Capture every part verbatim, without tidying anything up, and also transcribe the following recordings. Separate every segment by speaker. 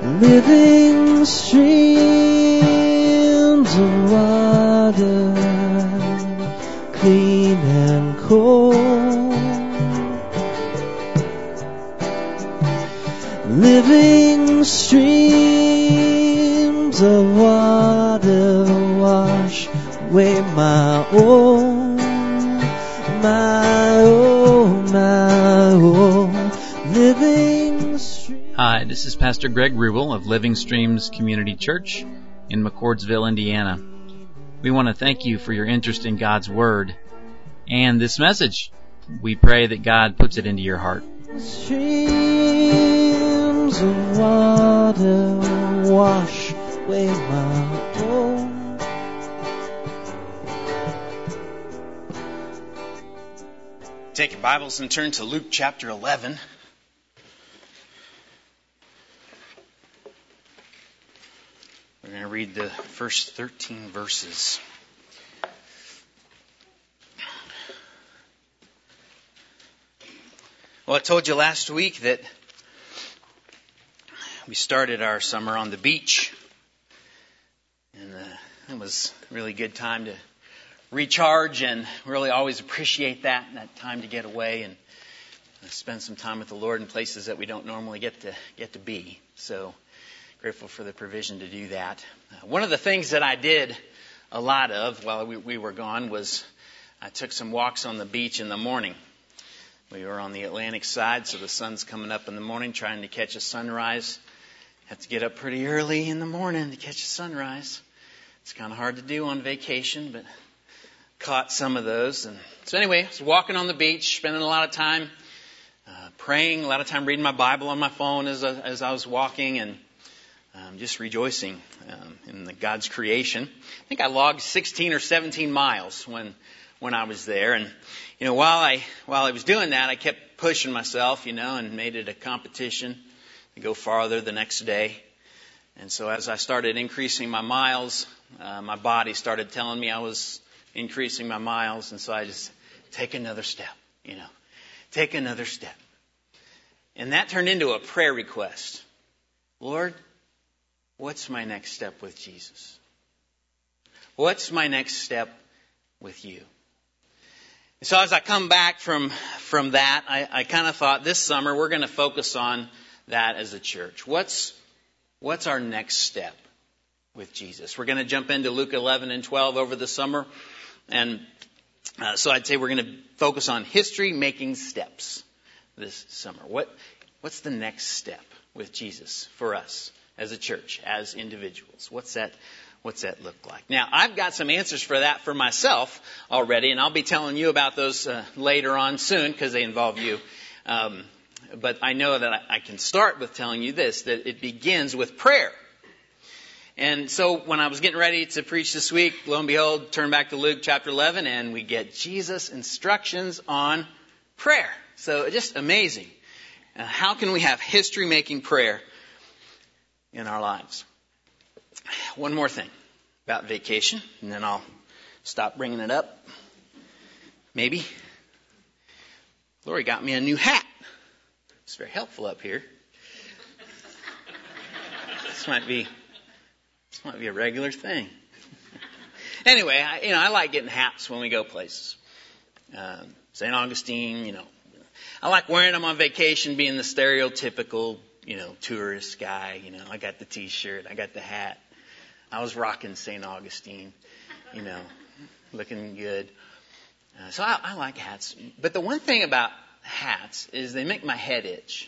Speaker 1: living streams of water, clean and cold, living streams of water wash away my own, my own, my own, living streams.
Speaker 2: Hi, this is Pastor Greg Rubel of Living Streams Community Church in McCordsville, Indiana. We want to thank you for your interest in God's Word and this message. We pray that God puts it into your heart.
Speaker 1: Streams of water wash away my own.
Speaker 3: Take your Bibles and turn to Luke chapter eleven. We're going to read the first thirteen verses. Well, I told you last week that we started our summer on the beach. And uh, it was a really good time to recharge, and really always appreciate that, that time to get away and uh, spend some time with the Lord in places that we don't normally get to get to be. So grateful for the provision to do that. Uh, one of the things that I did a lot of while we, we were gone was I took some walks on the beach in the morning. We were on the Atlantic side, so the sun's coming up in the morning, trying to catch a sunrise. Have to get up pretty early in the morning to catch a sunrise. It's kind of hard to do on vacation, but caught some of those. And so anyway, I was walking on the beach, spending a lot of time uh, praying, a lot of time reading my Bible on my phone as I, as I was walking, and um, just rejoicing um, in the God's creation. I think I logged sixteen or seventeen miles when when I was there. And you know, while I while I was doing that, I kept pushing myself, you know, and made it a competition to go farther the next day. And so as I started increasing my miles, uh, my body started telling me I was increasing my miles, and so I just take another step, you know, take another step. And that turned into a prayer request. Lord, what's my next step with Jesus? What's my next step with you? And so as I come back from from that, I, I kind of thought this summer we're going to focus on that as a church. What's what's our next step with Jesus? We're going to jump into Luke eleven and twelve over the summer. And uh, so I'd say we're going to focus on history making steps this summer. What what's the next step with Jesus for us as a church, as individuals? What's that what's that look like? Now, I've got some answers for that for myself already, and I'll be telling you about those uh, later on soon because they involve you. Um, but I know that I, I can start with telling you this, that it begins with prayer. And so when I was getting ready to preach this week, lo and behold, turn back to Luke chapter eleven, and we get Jesus' instructions on prayer. So just amazing. Uh, how can we have history-making prayer in our lives? One more thing about vacation, and then I'll stop bringing it up. Maybe. Lori got me a new hat. It's very helpful up here. This might be... This might be a regular thing. Anyway, I, you know, I like getting hats when we go places. Um, Saint Augustine, you know. I like wearing them on vacation, being the stereotypical, you know, tourist guy. You know, I got the T-shirt, I got the hat. I was rocking Saint Augustine, you know, looking good. Uh, so I, I like hats. But the one thing about hats is they make my head itch.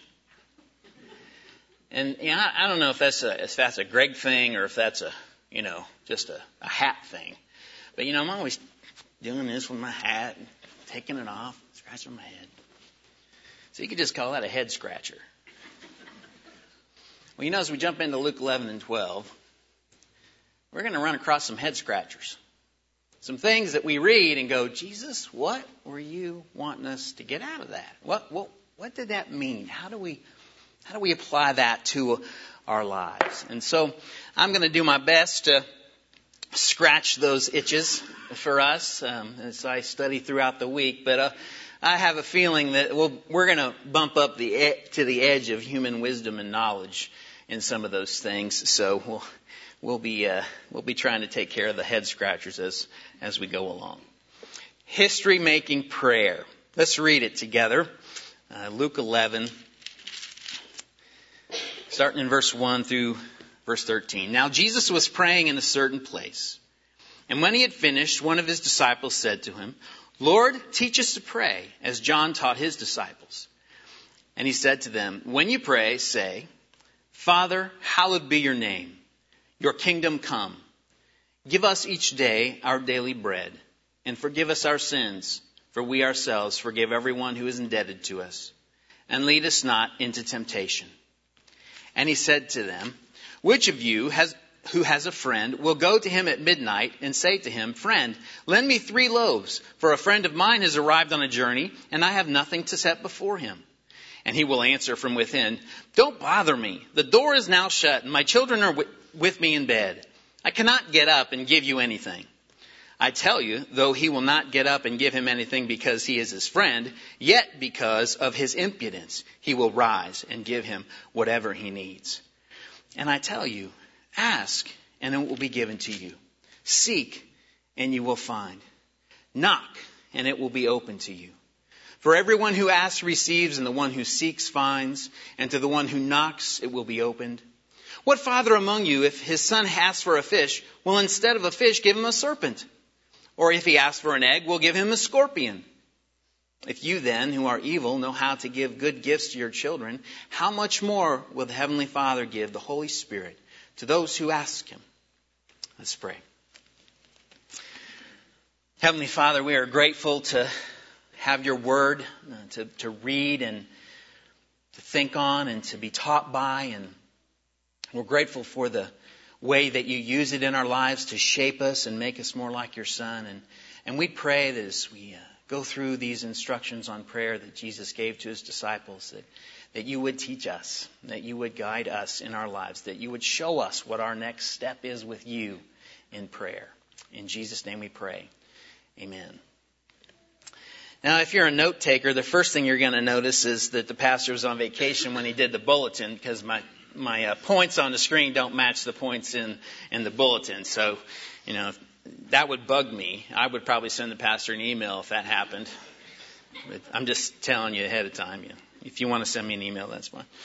Speaker 3: And you know, I, I don't know if that's a if that's a Greg thing or if that's a you know just a, a hat thing, but you know I'm always doing this with my hat, and taking it off, scratching my head. So you could just call that a head scratcher. Well, you know, as we jump into Luke eleven and twelve, we're going to run across some head scratchers, some things that we read and go, Jesus, what were you wanting us to get out of that? What what what did that mean? How do we How do we apply that to our lives? And so I'm going to do my best to scratch those itches for us um, as I study throughout the week. But uh, I have a feeling that we'll, we're going to bump up the e- to the edge of human wisdom and knowledge in some of those things. So we'll we'll be uh, we'll be trying to take care of the head scratchers as as we go along. History making prayer. Let's read it together. Uh, Luke eleven, starting in verse one through verse thirteen. Now Jesus was praying in a certain place, and when he had finished, one of his disciples said to him, Lord, teach us to pray, as John taught his disciples. And he said to them, when you pray, say, Father, hallowed be your name. Your kingdom come. Give us each day our daily bread, and forgive us our sins, for we ourselves forgive everyone who is indebted to us. And lead us not into temptation. And he said to them, which of you has who has a friend will go to him at midnight and say to him, Friend, lend me three loaves, for a friend of mine has arrived on a journey, and I have nothing to set before him. And he will answer from within, Don't bother me. The door is now shut, and my children are w- with me in bed. I cannot get up and give you anything. I tell you, though he will not get up and give him anything because he is his friend, yet because of his impudence, he will rise and give him whatever he needs. And I tell you, ask, and it will be given to you. Seek, and you will find. Knock, and it will be open to you. For everyone who asks receives, and the one who seeks finds, and to the one who knocks it will be opened. What father among you, if his son asks for a fish, will instead of a fish give him a serpent? Or if he asks for an egg, will give him a scorpion? If you then, who are evil, know how to give good gifts to your children, how much more will the Heavenly Father give the Holy Spirit to those who ask him? Let's pray. Heavenly Father, we are grateful to have your word, uh, to, to read and to think on and to be taught by. And we're grateful for the way that you use it in our lives to shape us and make us more like your Son. And, and we pray that as we uh, go through these instructions on prayer that Jesus gave to his disciples, that, that you would teach us, that you would guide us in our lives, that you would show us what our next step is with you in prayer. In Jesus' name we pray. Amen. Now, if you're a note taker, the first thing you're going to notice is that the pastor was on vacation when he did the bulletin, because my my uh, points on the screen don't match the points in, in the bulletin. So, you know, that would bug me. I would probably send the pastor an email if that happened. But I'm just telling you ahead of time. You know, if you want to send me an email, that's fine.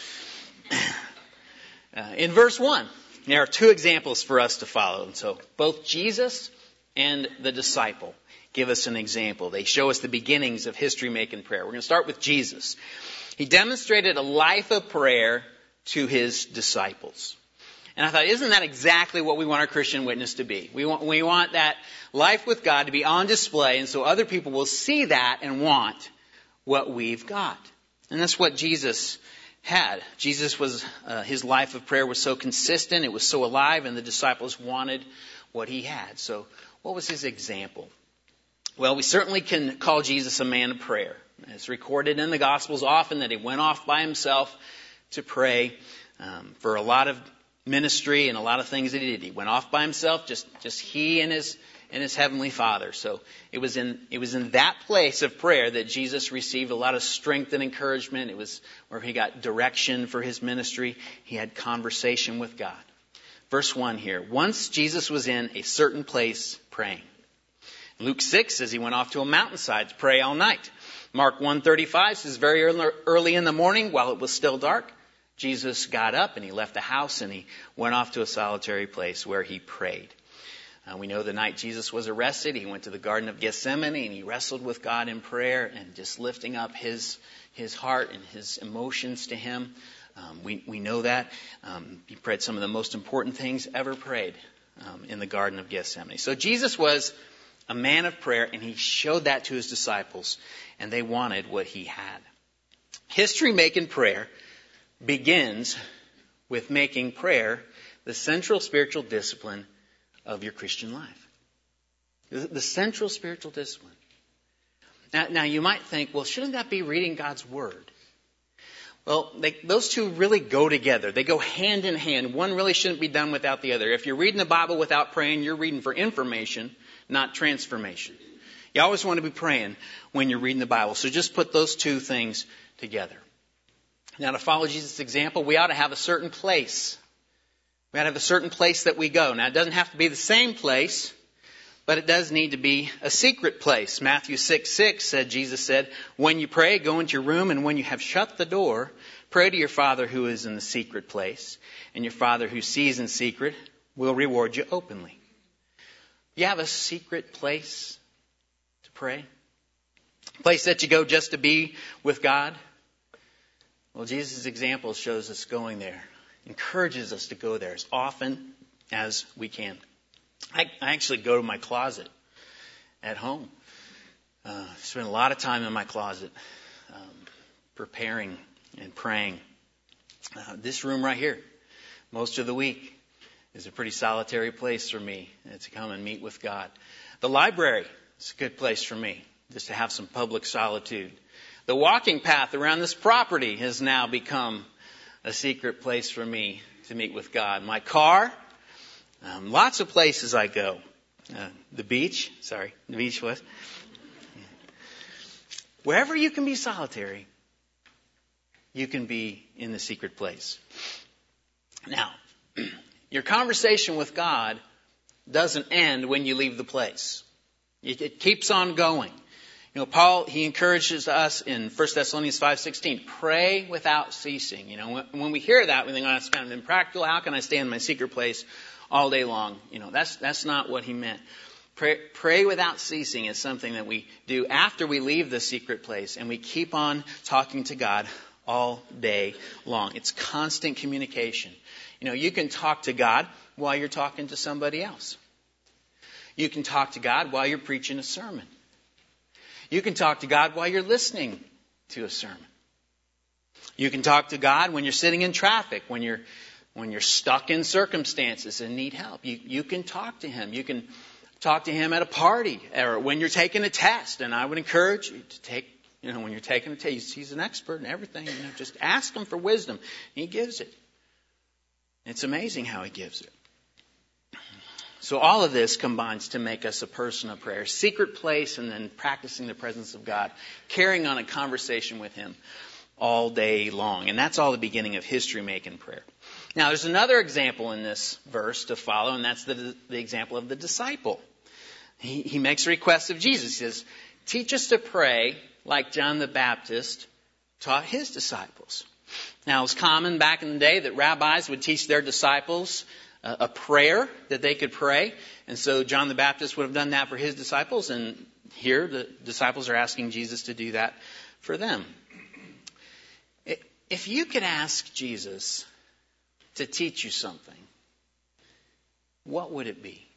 Speaker 3: Uh, in verse one, there are two examples for us to follow. And so both Jesus and the disciple give us an example. They show us the beginnings of history-making prayer. We're going to start with Jesus. He demonstrated a life of prayer to his disciples. And I thought, isn't that exactly what we want our Christian witness to be? We want, we want that life with God to be on display, and so other people will see that and want what we've got. And that's what Jesus had. Jesus was, uh, his life of prayer was so consistent, it was so alive, and the disciples wanted what he had. So what was his example? Well, we certainly can call Jesus a man of prayer. It's recorded in the Gospels often that he went off by himself to pray um, for a lot of ministry and a lot of things that he did. He went off by himself, just just he and his and his heavenly Father. So it was in it was in that place of prayer that Jesus received a lot of strength and encouragement. It was where he got direction for his ministry. He had conversation with God. Verse one here. Once Jesus was in a certain place praying. Luke six says he went off to a mountainside to pray all night. Mark one thirty-five says very early in the morning, while it was still dark, Jesus got up and he left the house and he went off to a solitary place where he prayed. Uh, we know the night Jesus was arrested, he went to the Garden of Gethsemane and he wrestled with God in prayer and just lifting up his his heart and his emotions to him. Um, we, we know that. Um, he prayed some of the most important things ever prayed um, in the Garden of Gethsemane. So Jesus was a man of prayer, and he showed that to his disciples, and they wanted what he had. History-making prayer begins with making prayer the central spiritual discipline of your Christian life. The central spiritual discipline. Now, now you might think, well, shouldn't that be reading God's Word? Well, they, those two really go together. They go hand in hand. One really shouldn't be done without the other. If you're reading the Bible without praying, you're reading for information, not transformation. You always want to be praying when you're reading the Bible. So just put those two things together. Now, to follow Jesus' example, we ought to have a certain place. We ought to have a certain place that we go. Now, it doesn't have to be the same place, but it does need to be a secret place. Matthew six six said, Jesus said, when you pray, go into your room, and when you have shut the door, pray to your Father who is in the secret place, and your Father who sees in secret will reward you openly. You have a secret place to pray? A place that you go just to be with God? Well, Jesus' example shows us going there, encourages us to go there as often as we can. I, I actually go to my closet at home. Uh, spend a lot of time in my closet um, preparing and praying. Uh, this room right here, most of the week, is a pretty solitary place for me to come and meet with God. The library is a good place for me, just to have some public solitude. The walking path around this property has now become a secret place for me to meet with God. My car, um, lots of places I go. Uh, the beach, sorry, the beach was. Wherever you can be solitary, you can be in the secret place. Now, your conversation with God doesn't end when you leave the place. It, it keeps on going. You know, Paul, he encourages us in First Thessalonians five sixteen, pray without ceasing. You know, when, when we hear that, we think, oh, that's kind of impractical. How can I stay in my secret place all day long? You know, that's that's not what he meant. Pray, pray without ceasing is something that we do after we leave the secret place, and we keep on talking to God all day long. It's constant communication. You know, you can talk to God while you're talking to somebody else. You can talk to God while you're preaching a sermon. You can talk to God while you're listening to a sermon. You can talk to God when you're sitting in traffic, when you're when you're stuck in circumstances and need help. You you can talk to Him. You can talk to Him at a party or when you're taking a test. And I would encourage you to take, you know, when you're taking a test, He's an expert in everything. You know, just ask Him for wisdom. He gives it. It's amazing how He gives it. So all of this combines to make us a person of prayer. Secret place and then practicing the presence of God. Carrying on a conversation with Him all day long. And that's all the beginning of history-making prayer. Now there's another example in this verse to follow, and that's the, the example of the disciple. He, he makes a request of Jesus. He says, teach us to pray like John the Baptist taught his disciples. Now it was common back in the day that rabbis would teach their disciples a prayer that they could pray. And so John the Baptist would have done that for his disciples. And here the disciples are asking Jesus to do that for them. If you could ask Jesus to teach you something, what would it be?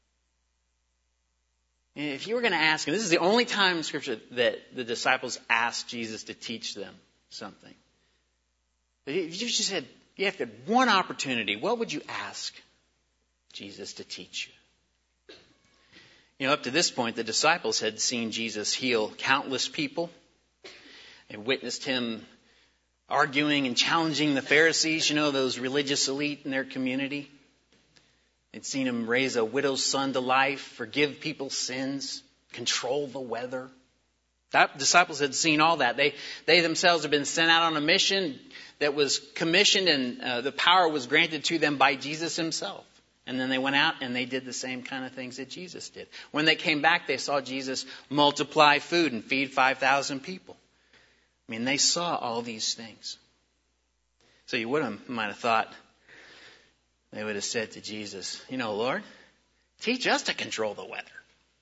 Speaker 3: If you were going to ask him, this is the only time in Scripture that the disciples asked Jesus to teach them something. But if you just had You have to have one opportunity. What would you ask Jesus to teach you? You know, up to this point, the disciples had seen Jesus heal countless people. They witnessed Him arguing and challenging the Pharisees, you know, those religious elite in their community. They'd seen Him raise a widow's son to life, forgive people's sins, control the weather. The disciples had seen all that. They, they themselves had been sent out on a mission that was commissioned, and uh, the power was granted to them by Jesus Himself. And then they went out and they did the same kind of things that Jesus did. When they came back, they saw Jesus multiply food and feed five thousand people. I mean, they saw all these things. So you would have, might have thought, they would have said to Jesus, you know, Lord, teach us to control the weather.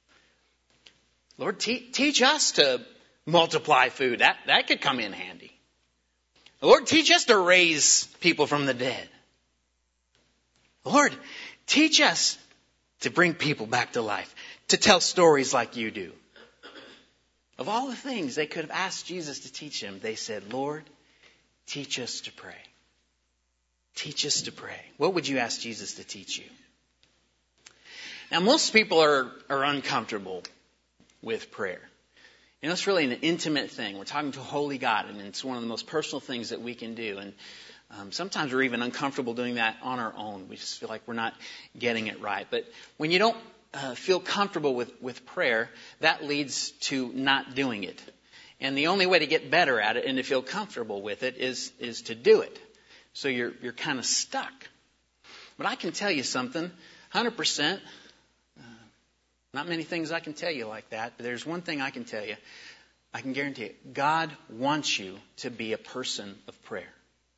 Speaker 3: Lord, te- teach us to multiply food. That, that could come in handy. Lord, teach us to raise people from the dead. Lord, teach us to bring people back to life, to tell stories like you do. Of all the things they could have asked Jesus to teach them, they said, Lord, teach us to pray. Teach us to pray. What would you ask Jesus to teach you? Now, most people are, are uncomfortable with prayer. You know, it's really an intimate thing. We're talking to a holy God, and it's one of the most personal things that we can do. And um, sometimes we're even uncomfortable doing that on our own. We just feel like we're not getting it right. But when you don't uh, feel comfortable with, with prayer, that leads to not doing it. And the only way to get better at it and to feel comfortable with it is, is to do it. So you're, you're kind of stuck. But I can tell you something, one hundred percent, uh, not many things I can tell you like that, but there's one thing I can tell you. I can guarantee it. God wants you to be a person of prayer.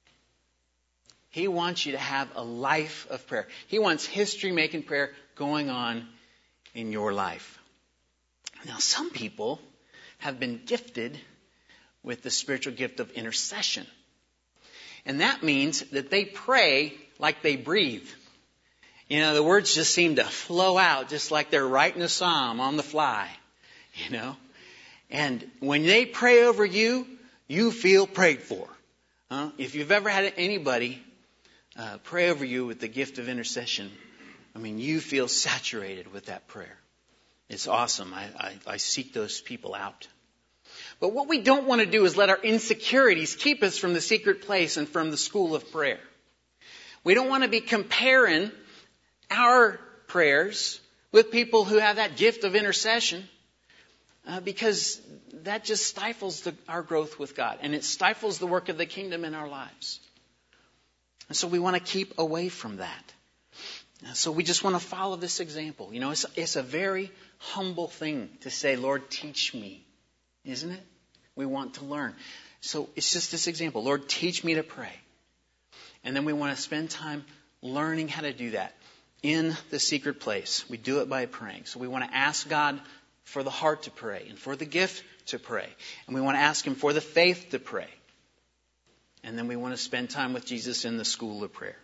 Speaker 3: He wants you to have a life of prayer. He wants history-making prayer going on in your life. Now, some people have been gifted with the spiritual gift of intercession. And that means that they pray like they breathe. You know, the words just seem to flow out just like they're writing a psalm on the fly, you know. And when they pray over you, you feel prayed for. Huh? If you've ever had anybody uh, pray over you with the gift of intercession, I mean, you feel saturated with that prayer. It's awesome. I, I, I seek those people out. But what we don't want to do is let our insecurities keep us from the secret place and from the school of prayer. We don't want to be comparing our prayers with people who have that gift of intercession uh, because that just stifles the, our growth with God, and it stifles the work of the kingdom in our lives. And so we want to keep away from that. So we just want to follow this example. You know, it's, it's a very humble thing to say, Lord, teach me. Isn't it? We want to learn. So it's just this example. Lord, teach me to pray. And then we want to spend time learning how to do that in the secret place. We do it by praying. So we want to ask God for the heart to pray and for the gift to pray. And we want to ask Him for the faith to pray. And then we want to spend time with Jesus in the school of prayer.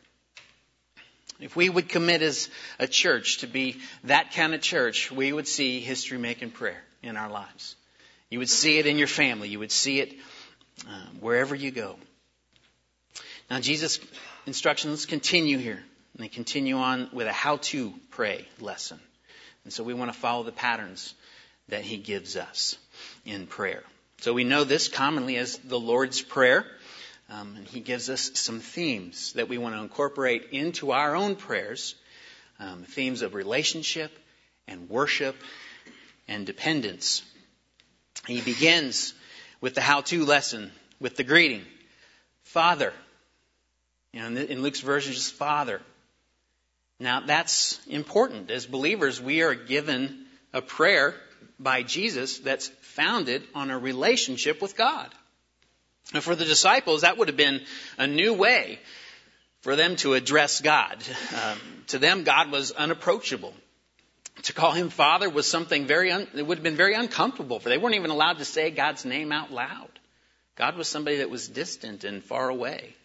Speaker 3: If we would commit as a church to be that kind of church, we would see history-making prayer in our lives. You would see it in your family. You would see it uh, wherever you go. Now, Jesus' instructions continue here. And they continue on with a how-to pray lesson. And so we want to follow the patterns that He gives us in prayer. So we know this commonly as the Lord's Prayer. Um, and He gives us some themes that we want to incorporate into our own prayers. Um, themes of relationship and worship and dependence. He begins with the how-to lesson, with the greeting. Father. You know, in Luke's version, just Father. Now, that's important. As believers, we are given a prayer by Jesus that's founded on a relationship with God. And for the disciples, that would have been a new way for them to address God. Um, to them, God was unapproachable. To call Him Father was something very, un- it would have been very uncomfortable for them. They weren't even allowed to say God's name out loud. God was somebody that was distant and far away.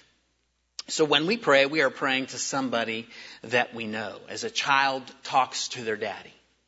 Speaker 3: So when we pray, we are praying to somebody that we know, as a child talks to their daddy.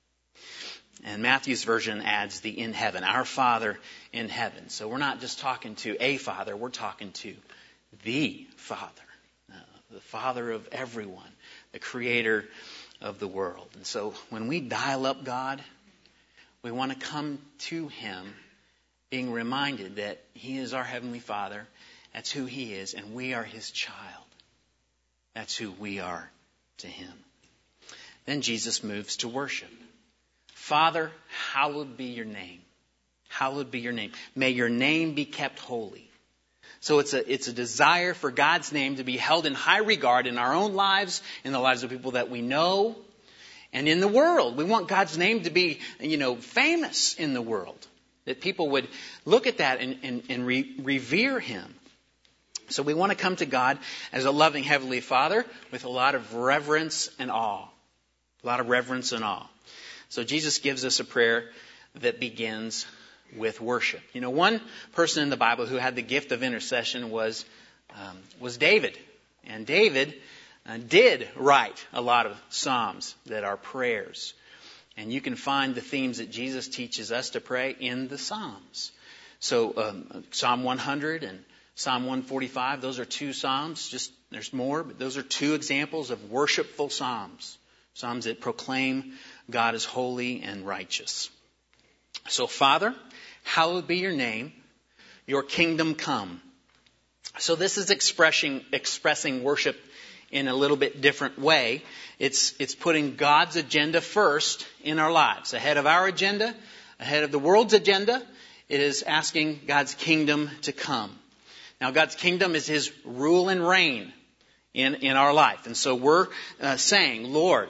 Speaker 3: And Matthew's version adds the in heaven, our Father in heaven. So we're not just talking to a Father, we're talking to the Father, uh, the Father of everyone, the Creator of the world. And so when we dial up God, we want to come to Him being reminded that He is our Heavenly Father. That's who He is, and we are His child. That's who we are to Him. Then Jesus moves to worship. Father, hallowed be your name. Hallowed be your name. May your name be kept holy. So it's a, it's a desire for God's name to be held in high regard in our own lives, in the lives of people that we know, and in the world. We want God's name to be, you know, famous in the world. That people would look at that and, and, and re- revere Him. So we want to come to God as a loving Heavenly Father with a lot of reverence and awe. A lot of reverence and awe. So Jesus gives us a prayer that begins with worship. You know, one person in the Bible who had the gift of intercession was um, was David. And David uh, did write a lot of psalms that are prayers. And you can find the themes that Jesus teaches us to pray in the Psalms. So um, Psalm one hundred and Psalm one forty-five, those are two psalms. Just there's more, but those are two examples of worshipful psalms. Psalms that proclaim God is holy and righteous. So, Father, hallowed be your name, your kingdom come. So this is expressing expressing worship in a little bit different way. It's it's putting God's agenda first in our lives, ahead of our agenda, ahead of the world's agenda, it is asking God's kingdom to come. Now, God's kingdom is His rule and reign in, in our life. And so we're uh, saying, Lord,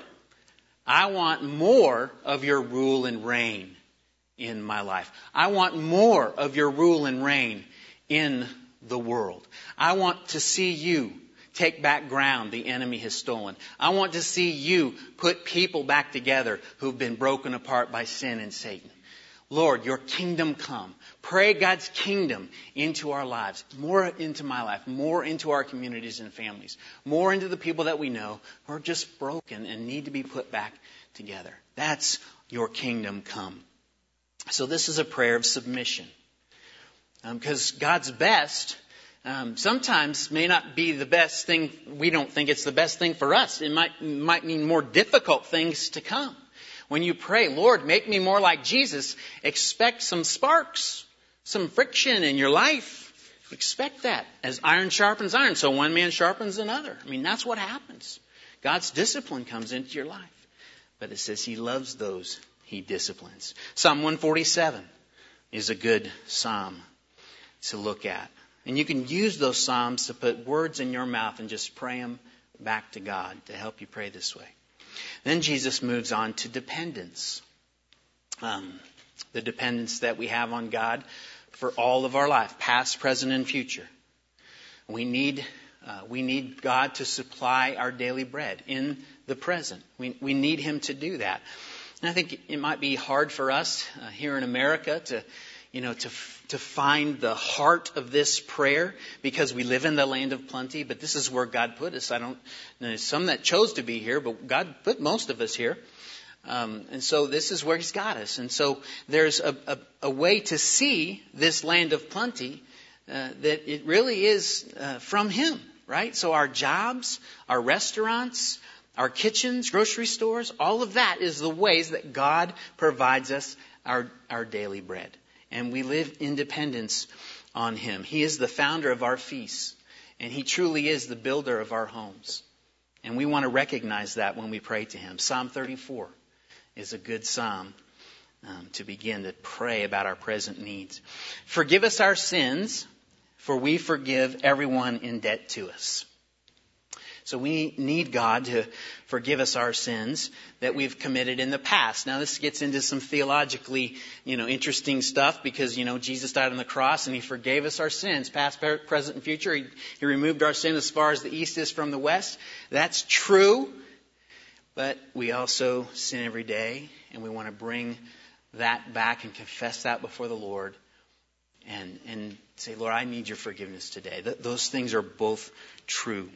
Speaker 3: I want more of your rule and reign in my life. I want more of your rule and reign in the world. I want to see you take back ground the enemy has stolen. I want to see you put people back together who've been broken apart by sin and Satan. Lord, your kingdom come. Pray God's kingdom into our lives, more into my life, more into our communities and families, more into the people that we know who are just broken and need to be put back together. That's your kingdom come. So this is a prayer of submission. Because um, God's best um, sometimes may not be the best thing. We don't think it's the best thing for us. It might, might mean more difficult things to come. When you pray, Lord, make me more like Jesus, expect some sparks, some friction in your life. Expect that as iron sharpens iron. So one man sharpens another. I mean, that's what happens. God's discipline comes into your life. But it says He loves those He disciplines. Psalm one forty-seven is a good psalm to look at. And you can use those psalms to put words in your mouth and just pray them back to God to help you pray this way. Then Jesus moves on to dependence. Um, the dependence that we have on God for all of our life, past, present, and future. We need uh, we need God to supply our daily bread in the present. We, we need Him to do that. And I think it might be hard for us uh, here in America to, you know, to to find the heart of this prayer because we live in the land of plenty. But this is where God put us. I don't. There's some that chose to be here, but God put most of us here. Um, and so this is where He's got us. And so there's a, a, a way to see this land of plenty uh, that it really is uh, from Him, right? So our jobs, our restaurants, our kitchens, grocery stores, all of that is the ways that God provides us our, our daily bread. And we live in dependence on Him. He is the founder of our feasts. And He truly is the builder of our homes. And we want to recognize that when we pray to Him. Psalm thirty-four is a good psalm um, to begin to pray about our present needs. Forgive us our sins, for we forgive everyone in debt to us. So we need God to forgive us our sins that we've committed in the past. Now this gets into some theologically, you know, interesting stuff because, you know, Jesus died on the cross and He forgave us our sins, past, present, and future. He, he removed our sin as far as the east is from the west. That's true. But we also sin every day, and we want to bring that back and confess that before the Lord and, and say, Lord, I need your forgiveness today. Th- those things are both true.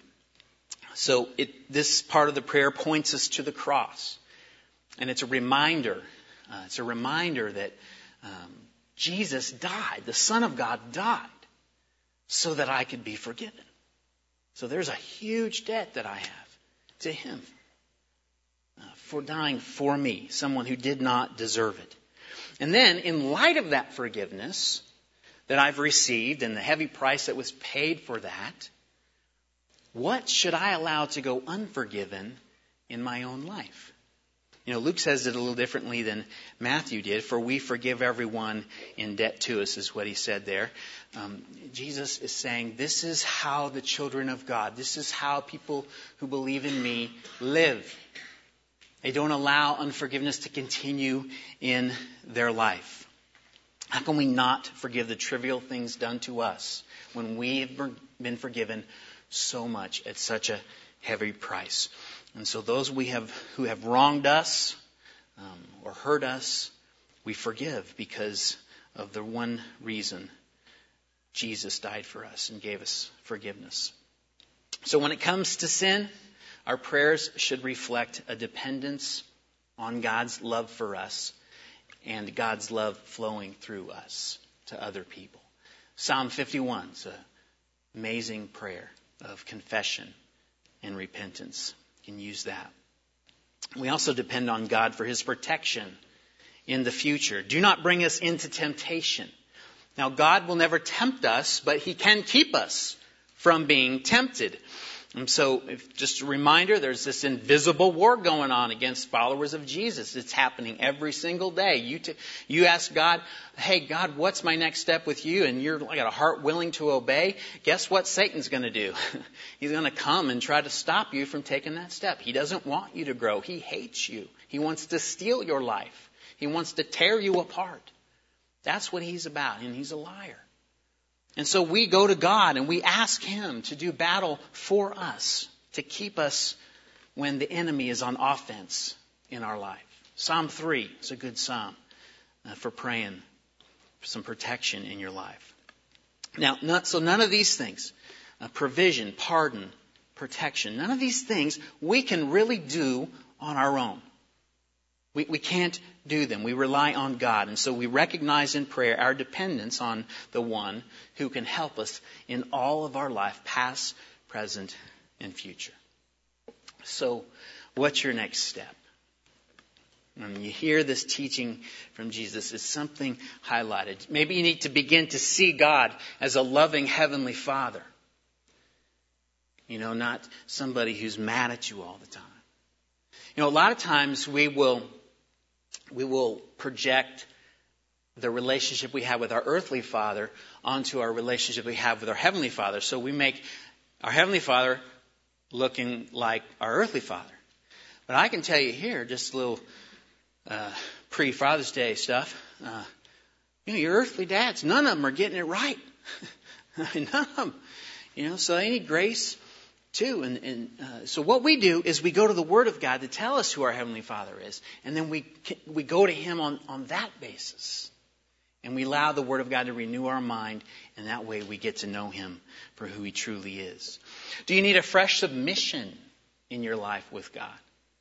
Speaker 3: So it, this part of the prayer points us to the cross. And it's a reminder, uh, it's a reminder that um, Jesus died, the Son of God died, so that I could be forgiven. So there's a huge debt that I have to Him. Uh, for dying for me, someone who did not deserve it. And then, in light of that forgiveness that I've received and the heavy price that was paid for that, what should I allow to go unforgiven in my own life? You know, Luke says it a little differently than Matthew did. For we forgive everyone in debt to us, is what he said there. Um, Jesus is saying, this is how the children of God, this is how people who believe in me live. They don't allow unforgiveness to continue in their life. How can we not forgive the trivial things done to us when we have been forgiven so much at such a heavy price? And so those we have who have wronged us um, or hurt us, we forgive because of the one reason Jesus died for us and gave us forgiveness. So when it comes to sin, our prayers should reflect a dependence on God's love for us and God's love flowing through us to other people. Psalm fifty-one is an amazing prayer of confession and repentance. You can use that. We also depend on God for His protection in the future. Do not bring us into temptation. Now, God will never tempt us, but He can keep us from being tempted. And so, if, just a reminder, there's this invisible war going on against followers of Jesus. It's happening every single day. You t- you ask God, hey, God, what's my next step with you? And you're got a heart willing to obey. Guess what Satan's going to do? He's going to come and try to stop you from taking that step. He doesn't want you to grow. He hates you. He wants to steal your life. He wants to tear you apart. That's what he's about, and he's a liar. And so we go to God and we ask Him to do battle for us, to keep us when the enemy is on offense in our life. Psalm three is a good psalm uh, for praying for some protection in your life. Now, not, so none of these things, uh, provision, pardon, protection, none of these things we can really do on our own. We, we can't do them. We rely on God. And so we recognize in prayer our dependence on the one who can help us in all of our life, past, present, and future. So what's your next step? When you hear this teaching from Jesus, is something highlighted. Maybe you need to begin to see God as a loving Heavenly Father. You know, not somebody who's mad at you all the time. You know, a lot of times we will we will project the relationship we have with our earthly father onto our relationship we have with our Heavenly Father. So we make our Heavenly Father looking like our earthly father. But I can tell you here, just a little uh, pre-Father's Day stuff, uh, you know, your earthly dads, none of them are getting it right. None of them. You know, so they need grace too. And, and uh, so what we do is we go to the Word of God to tell us who our Heavenly Father is. And then we we go to Him on, on that basis. And we allow the Word of God to renew our mind. And that way we get to know Him for who He truly is. Do you need a fresh submission in your life with God?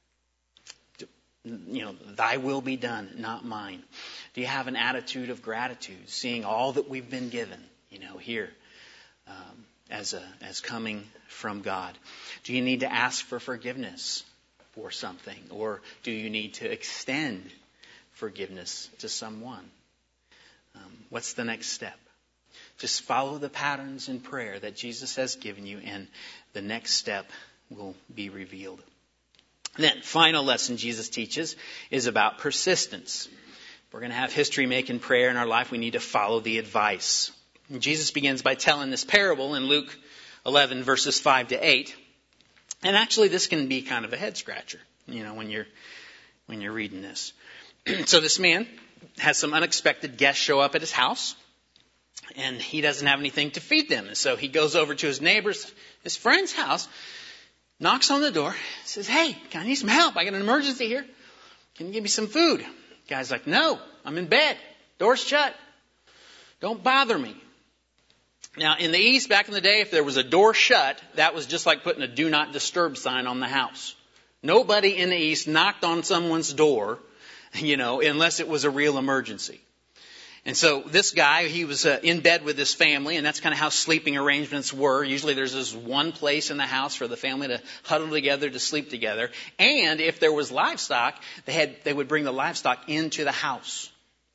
Speaker 3: You know, thy will be done, not mine. Do you have an attitude of gratitude, seeing all that we've been given, you know, here? Um, as a as coming from God? Do you need to ask for forgiveness for something? Or do you need to extend forgiveness to someone? Um, what's the next step? Just follow the patterns in prayer that Jesus has given you, and the next step will be revealed. Then, final lesson Jesus teaches is about persistence. If we're going to have history-making prayer in our life, we need to follow the advice. Jesus begins by telling this parable in Luke eleven, verses five to eight. And actually, this can be kind of a head-scratcher, you know, when you're when you're reading this. So this man has some unexpected guests show up at his house, and he doesn't have anything to feed them. And so he goes over to his neighbor's, his friend's house, knocks on the door, says, "Hey, I need some help. I got an emergency here. Can you give me some food?" The guy's like, "No, I'm in bed. Door's shut. Don't bother me." Now, in the East, back in the day, if there was a door shut, that was just like putting a do not disturb sign on the house. Nobody in the East knocked on someone's door, you know, unless it was a real emergency. And so this guy, he was uh, in bed with his family, and that's kind of how sleeping arrangements were. Usually there's this one place in the house for the family to huddle together to sleep together. And if there was livestock, they had they would bring the livestock into the house.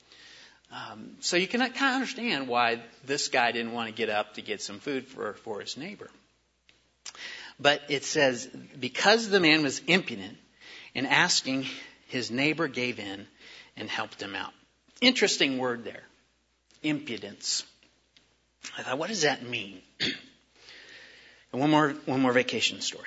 Speaker 3: Um, so you can kind of understand why this guy didn't want to get up to get some food for, for his neighbor. But it says, because the man was impudent in asking, his neighbor gave in and helped him out. Interesting word there. Impudence. I thought, what does that mean? And one more, one more vacation story.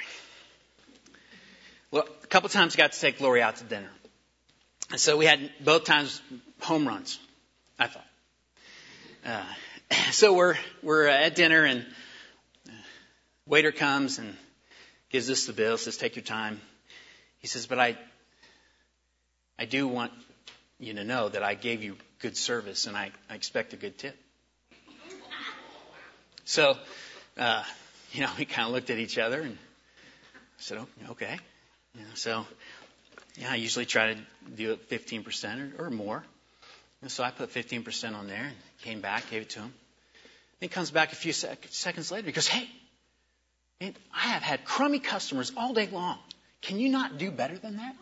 Speaker 3: Well, a couple times I got to take Lori out to dinner. And so we had both times home runs, I thought. Uh, so we're we're at dinner, and waiter comes and gives us the bill, says, "Take your time." He says, "But I I do want you to know that I gave you good service, and I, I expect a good tip." So, uh, you know, we kind of looked at each other and said, "Oh, okay." You know, so, yeah, I usually try to do it fifteen percent or, or more. And so I put fifteen percent on there and came back, gave it to him. Then he comes back a few sec- seconds later. He goes, "Hey, man, I have had crummy customers all day long. Can you not do better than that?"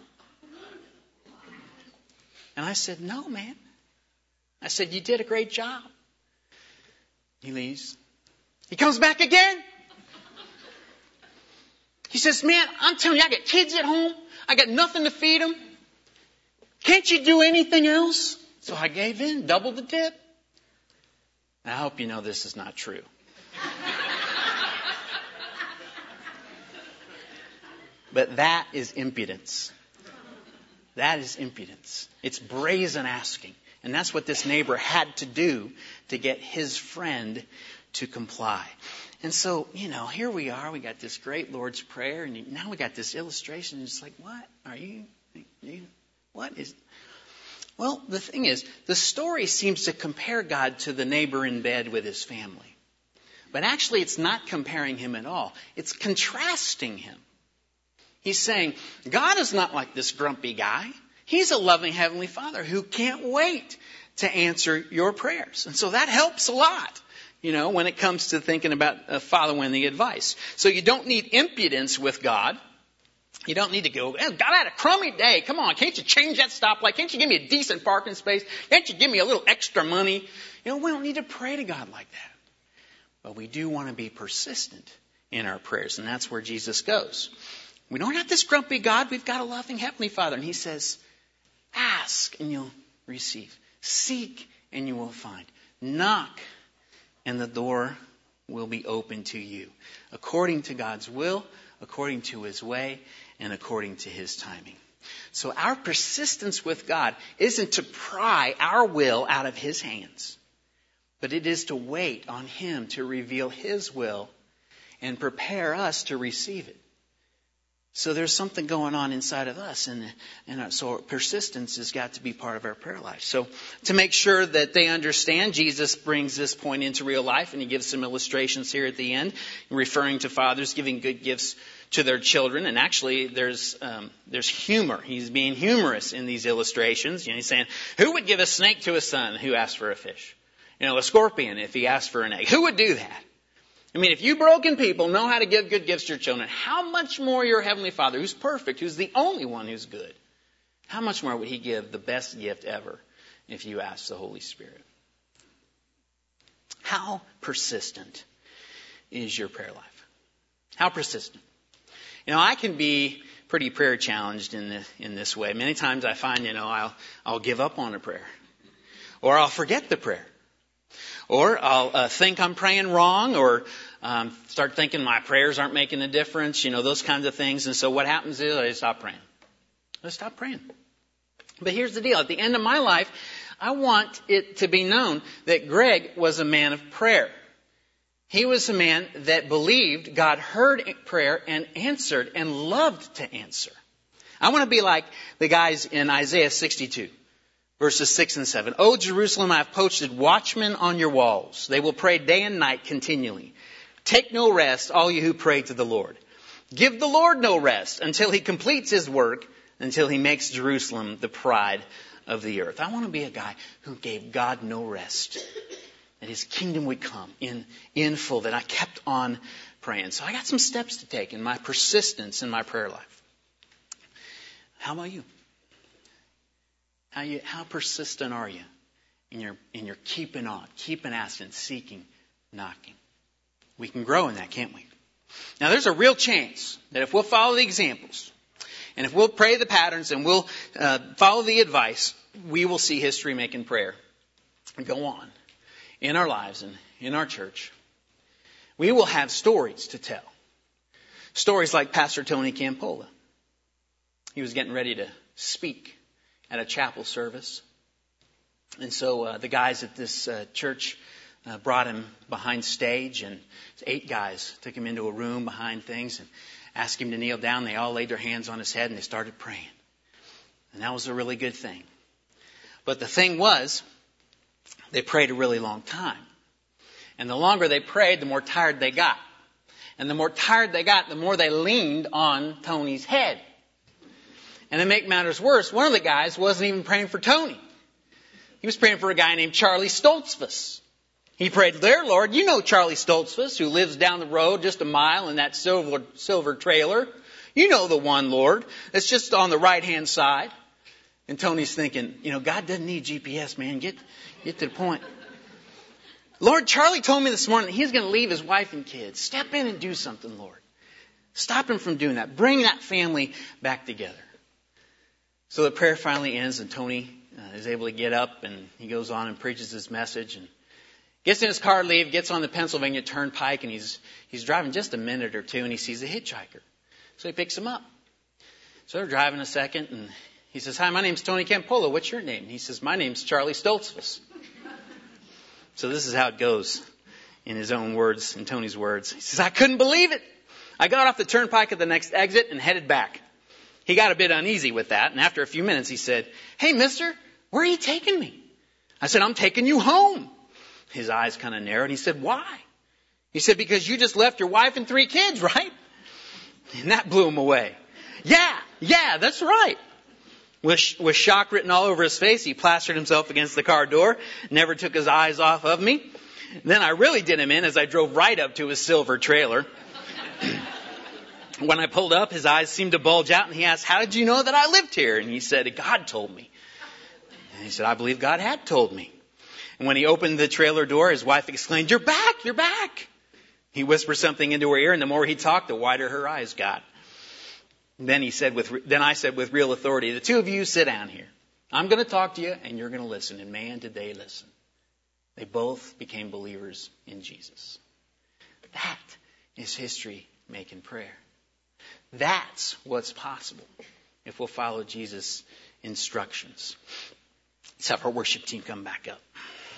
Speaker 3: And I said, "No, man." I said, "You did a great job." He leaves. He comes back again. He says, man, I'm telling you, I got kids at home. I got nothing to feed them. Can't you do anything else? So I gave in, doubled the tip. I hope you know this is not true. But that is impudence. That is impudence. It's brazen asking. And that's what this neighbor had to do to get his friend to comply. And so, you know, here we are. We got this great Lord's Prayer. And now we got this illustration. It's like, what are you, you what is... Well, the thing is, the story seems to compare God to the neighbor in bed with his family. But actually, it's not comparing him at all. It's contrasting him. He's saying, God is not like this grumpy guy. He's a loving Heavenly Father who can't wait to answer your prayers. And so that helps a lot, you know, when it comes to thinking about uh, following the advice. So you don't need impudence with God. You don't need to go, God, I had a crummy day. Come on, can't you change that stoplight? Can't you give me a decent parking space? Can't you give me a little extra money? You know, we don't need to pray to God like that. But we do want to be persistent in our prayers, and that's where Jesus goes. We don't have this grumpy God. We've got a loving Heavenly Father. And He says, ask and you'll receive. Seek and you will find. Knock and the door will be open to you. According to God's will, according to His way, and according to His timing. So our persistence with God isn't to pry our will out of His hands, but it is to wait on Him to reveal His will and prepare us to receive it. So there's something going on inside of us, and, and so persistence has got to be part of our prayer life. So to make sure that they understand, Jesus brings this point into real life, and He gives some illustrations here at the end, referring to fathers giving good gifts to their children. And actually, there's um, there's humor. He's being humorous in these illustrations. You know, he's saying, who would give a snake to a son who asked for a fish? You know, a scorpion if he asked for an egg. Who would do that? I mean, if you broken people know how to give good gifts to your children, how much more your Heavenly Father, who's perfect, who's the only one who's good, how much more would He give the best gift ever if you ask the Holy Spirit? How persistent is your prayer life? How persistent? You know, I can be pretty prayer challenged in this, in this way. Many times I find, you know, I'll, I'll give up on a prayer. Or I'll forget the prayer. Or I'll uh, think I'm praying wrong, or um, start thinking my prayers aren't making a difference, you know, those kinds of things. And so what happens is I stop praying. I stop praying. But here's the deal. At the end of my life, I want it to be known that Greg was a man of prayer. He was a man that believed God heard prayer and answered and loved to answer. I want to be like the guys in Isaiah sixty-two. Verses six and seven. O Jerusalem, I have posted watchmen on your walls. They will pray day and night continually. Take no rest, all you who pray to the Lord. Give the Lord no rest until He completes His work, until He makes Jerusalem the pride of the earth. I want to be a guy who gave God no rest. That His kingdom would come in, in full. That I kept on praying. So I got some steps to take in my persistence in my prayer life. How about you? How, you, how persistent are you in your, in your keeping on, keeping asking, seeking, knocking? We can grow in that, can't we? Now, there's a real chance that if we'll follow the examples, and if we'll pray the patterns, and we'll uh, follow the advice, we will see history making prayer go on in our lives and in our church. We will have stories to tell. Stories like Pastor Tony Campola. He was getting ready to speak at a chapel service. And so uh, the guys at this uh, church uh, brought him behind stage, and eight guys took him into a room behind things and asked him to kneel down. They all laid their hands on his head and they started praying. And that was a really good thing. But the thing was, they prayed a really long time. And the longer they prayed, the more tired they got. And the more tired they got, the more they leaned on Tony's head. And to make matters worse, one of the guys wasn't even praying for Tony. He was praying for a guy named Charlie Stoltzfus. He prayed, there, Lord, you know Charlie Stoltzfus, who lives down the road just a mile in that silver, silver trailer. You know the one, Lord. It's just on the right-hand side. And Tony's thinking, you know, God doesn't need G P S, man. Get, get to the point. Lord, Charlie told me this morning that he's going to leave his wife and kids. Step in and do something, Lord. Stop him from doing that. Bring that family back together. So the prayer finally ends, and Tony uh, is able to get up, and he goes on and preaches his message, and gets in his car to leave, gets on the Pennsylvania Turnpike, and he's he's driving just a minute or two, and he sees a hitchhiker. So he picks him up. So they're driving a second, and he says, "Hi, my name's Tony Campolo. What's your name?" And he says, "My name's Charlie Stoltzfus." So this is how it goes in his own words, in Tony's words. He says, "I couldn't believe it. I got off the turnpike at the next exit and headed back." He got a bit uneasy with that, and after a few minutes he said, "Hey, mister, where are you taking me?" I said, "I'm taking you home." His eyes kind of narrowed. He said, "Why?" He said, "Because you just left your wife and three kids, right?" And that blew him away. "Yeah, yeah, that's right." With, with shock written all over his face, he plastered himself against the car door, never took his eyes off of me. Then I really did him in as I drove right up to his silver trailer. When I pulled up, his eyes seemed to bulge out, and he asked, "How did you know that I lived here?" And he said, "God told me." And he said, "I believe God had told me." And when he opened the trailer door, his wife exclaimed, "You're back, you're back." He whispered something into her ear, and the more he talked, the wider her eyes got. Then he said, with, then I said with real authority, "The two of you sit down here. I'm going to talk to you, and you're going to listen." And man, did they listen. They both became believers in Jesus. That is history making prayer. That's what's possible if we'll follow Jesus' instructions. Let's have our worship team come back up.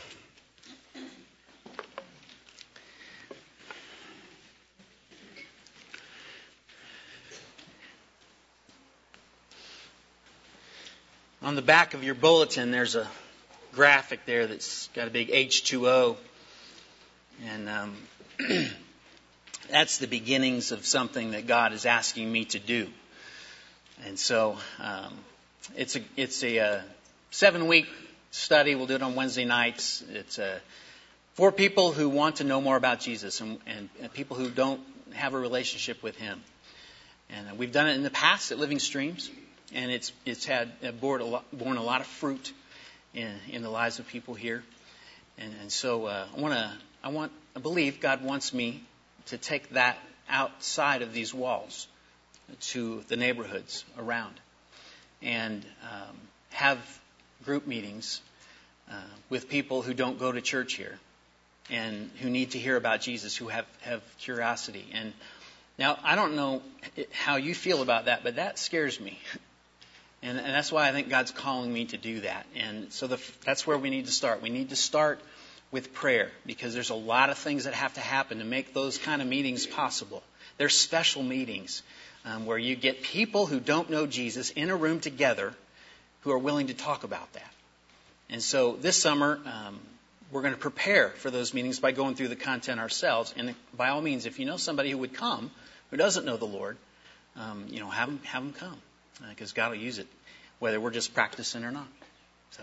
Speaker 3: On the back of your bulletin, there's a graphic there that's got a big H two O. And um, that's the beginnings of something that God is asking me to do. And so um, it's a it's a uh, seven-week study. We'll do it on Wednesday nights. It's uh, for people who want to know more about Jesus and, and, and people who don't have a relationship with Him. And uh, we've done it in the past at Living Streams. And it's it's had uh, borne, a lot, borne a lot of fruit in, in the lives of people here, and, and so uh, I want to I want I believe God wants me to take that outside of these walls to the neighborhoods around, and um, have group meetings uh, with people who don't go to church here, and who need to hear about Jesus, who have have curiosity. And now I don't know how you feel about that, but that scares me. And, and that's why I think God's calling me to do that. And so the, that's where we need to start. We need to start with prayer, because there's a lot of things that have to happen to make those kind of meetings possible. There's special meetings um, where you get people who don't know Jesus in a room together who are willing to talk about that. And so this summer, um, we're going to prepare for those meetings by going through the content ourselves. And by all means, if you know somebody who would come who doesn't know the Lord, um, you know, have them, have them come. Because God will use it, whether we're just practicing or not. So,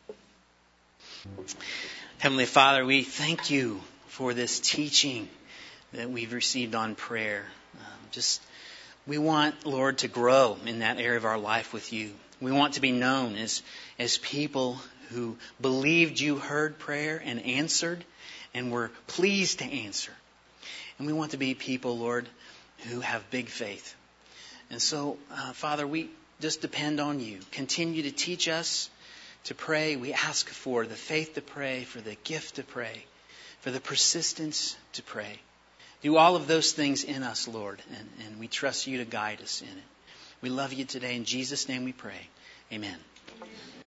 Speaker 3: Heavenly Father, we thank you for this teaching that we've received on prayer. Um, just, we want, Lord, to grow in that area of our life with you. We want to be known as as people who believed you heard prayer and answered, and were pleased to answer. And we want to be people, Lord, who have big faith. And so, uh, Father, we just depend on you. Continue to teach us to pray. We ask for the faith to pray, for the gift to pray, for the persistence to pray. Do all of those things in us, Lord, and, and we trust you to guide us in it. We love you today. In Jesus' name we pray. Amen.